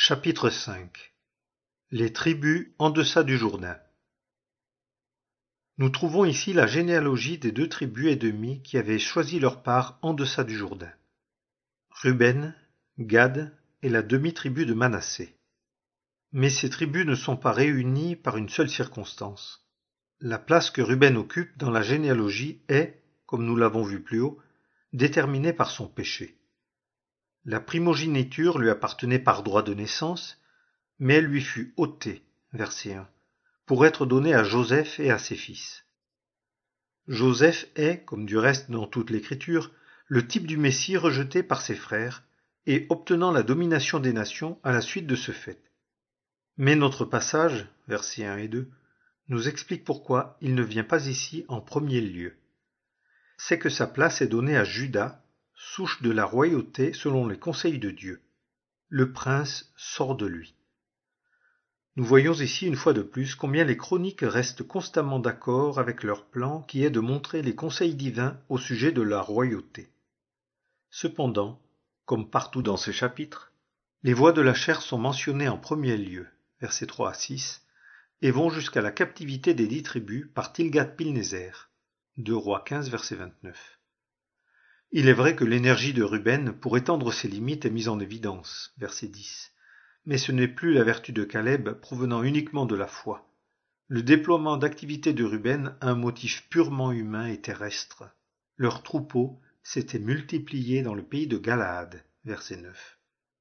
Chapitre 5 Les tribus en deçà du Jourdain. Nous trouvons ici la généalogie des 2 tribus et demie qui avaient choisi leur part en deçà du Jourdain. Ruben, Gad et la demi-tribu de Manassé. Mais ces tribus ne sont pas réunies par une seule circonstance. La place que Ruben occupe dans la généalogie est, comme nous l'avons vu plus haut, déterminée par son péché. La primogéniture lui appartenait par droit de naissance, mais elle lui fut ôtée, verset 1, pour être donnée à Joseph et à ses fils. Joseph est, comme du reste dans toute l'Écriture, le type du Messie rejeté par ses frères et obtenant la domination des nations à la suite de ce fait. Mais notre passage, versets 1 et 2, nous explique pourquoi il ne vient pas ici en premier lieu. C'est que sa place est donnée à Juda, souche de la royauté selon les conseils de Dieu. Le prince sort de lui. Nous voyons ici une fois de plus combien les chroniques restent constamment d'accord avec leur plan qui est de montrer les conseils divins au sujet de la royauté. Cependant, comme partout dans ces chapitres, les voies de la chair sont mentionnées en premier lieu, versets 3 à 6, et vont jusqu'à la captivité des 10 tribus par Tilgat-Pilnéser, 2 Rois 15, verset 29. Il est vrai que l'énergie de Ruben pour étendre ses limites est mise en évidence, verset 10. Mais ce n'est plus la vertu de Caleb provenant uniquement de la foi. Le déploiement d'activités de Ruben a un motif purement humain et terrestre. Leurs troupeaux s'étaient multipliés dans le pays de Galaad, verset 9.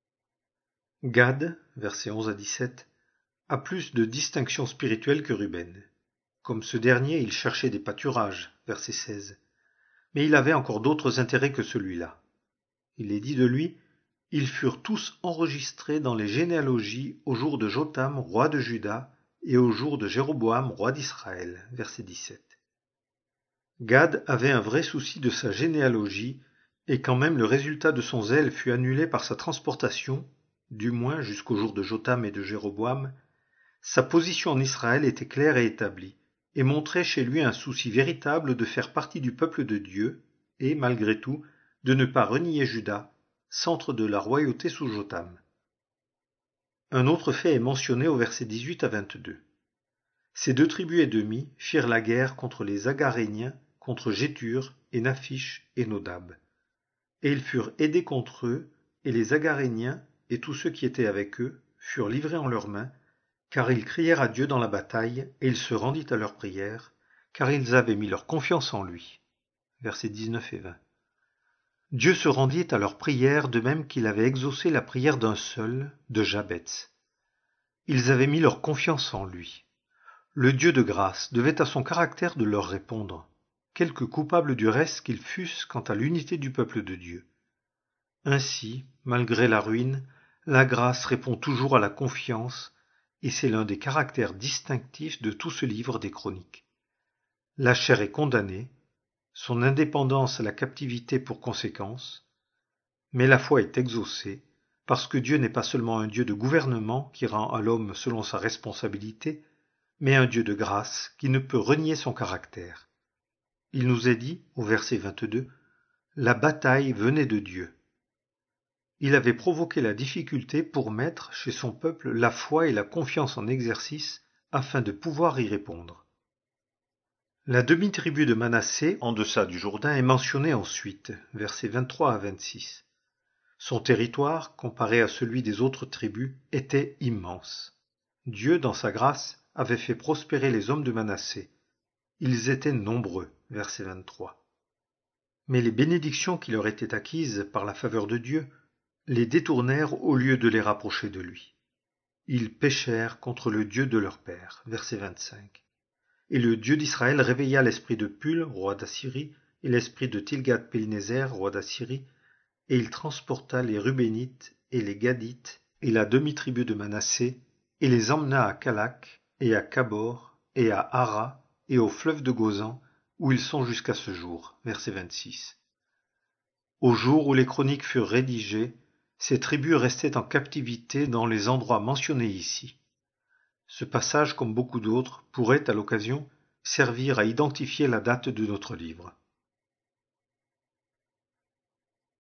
Gad, versets 11 à 17, a plus de distinction spirituelle que Ruben. Comme ce dernier, il cherchait des pâturages, verset 16. Mais il avait encore d'autres intérêts que celui-là. Il est dit de lui: ils furent tous enregistrés dans les généalogies au jour de Jotham, roi de Juda, et au jour de Jéroboam, roi d'Israël. Verset 17. Gad avait un vrai souci de sa généalogie, et quand même le résultat de son zèle fut annulé par sa transportation, du moins jusqu'au jour de Jotham et de Jéroboam, sa position en Israël était claire et établie, et montrait chez lui un souci véritable de faire partie du peuple de Dieu, et, malgré tout, de ne pas renier Juda, centre de la royauté sous Jotham. Un autre fait est mentionné au verset 18 à 22. Ces 2 tribus et demie firent la guerre contre les Agaréniens, contre Jéthur et Naphish et Nodab. Et ils furent aidés contre eux, et les Agaréniens et tous ceux qui étaient avec eux furent livrés en leurs mains, car ils crièrent à Dieu dans la bataille, et il se rendit à leur prière, car ils avaient mis leur confiance en lui. Versets 19 et 20. Dieu se rendit à leur prière de même qu'il avait exaucé la prière d'un seul, de Jabetz. Ils avaient mis leur confiance en lui. Le Dieu de grâce devait à son caractère de leur répondre, quelque coupables du reste qu'ils fussent quant à l'unité du peuple de Dieu. Ainsi, malgré la ruine, la grâce répond toujours à la confiance, et c'est l'un des caractères distinctifs de tout ce livre des Chroniques. La chair est condamnée, son indépendance à la captivité pour conséquence, mais la foi est exaucée, parce que Dieu n'est pas seulement un Dieu de gouvernement qui rend à l'homme selon sa responsabilité, mais un Dieu de grâce qui ne peut renier son caractère. Il nous est dit, au verset 22, « La bataille venait de Dieu ». Il avait provoqué la difficulté pour mettre chez son peuple la foi et la confiance en exercice afin de pouvoir y répondre. La demi-tribu de Manassé, en deçà du Jourdain, est mentionnée ensuite, versets 23 à 26. Son territoire, comparé à celui des autres tribus, était immense. Dieu, dans sa grâce, avait fait prospérer les hommes de Manassé. Ils étaient nombreux, verset 23. Mais les bénédictions qui leur étaient acquises par la faveur de Dieu les détournèrent au lieu de les rapprocher de lui. Ils péchèrent contre le Dieu de leur père, verset 25. Et le Dieu d'Israël réveilla l'esprit de Pul, roi d'Assyrie, et l'esprit de Tilgat-Pilnéser, roi d'Assyrie, et il transporta les Rubénites et les Gadites et la demi-tribu de Manassé, et les emmena à Calak, et à Cabor, et à Hara, et au fleuve de Gozan, où ils sont jusqu'à ce jour. Verset 26. Au jour où les chroniques furent rédigées, ces tribus restaient en captivité dans les endroits mentionnés ici. Ce passage, comme beaucoup d'autres, pourrait, à l'occasion, servir à identifier la date de notre livre.